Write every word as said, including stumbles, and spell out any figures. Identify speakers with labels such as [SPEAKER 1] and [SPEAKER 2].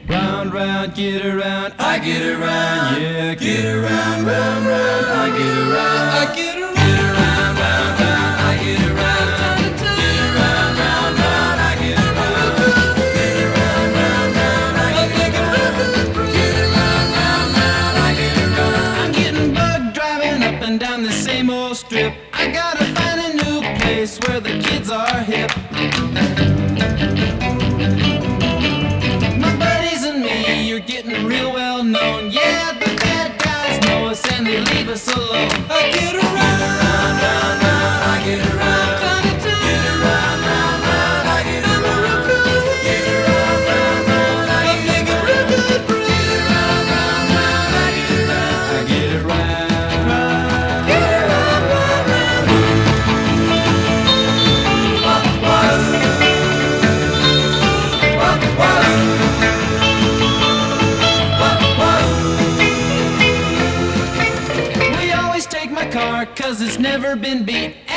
[SPEAKER 1] Round, round, get around, I get around, yeah, get around, round, round, I get around, I get around, get around, round, round, I get around, get around, round, round, I get around, get around, round, round, I get around, get around, round, round, I get around. I'm getting bugged driving up and down the same old strip. I gotta find a new place where the kids are hip. Getting real well known, yeah, the bad guys know us and they leave us alone. I get around, round, round, round, I get around, get around, round, round, I get around, get around, round, round, I get around, get around, round, round, I get around, I get around, get around, round, round. Wah, wah, wah, wah. Car, cause it's never been beat.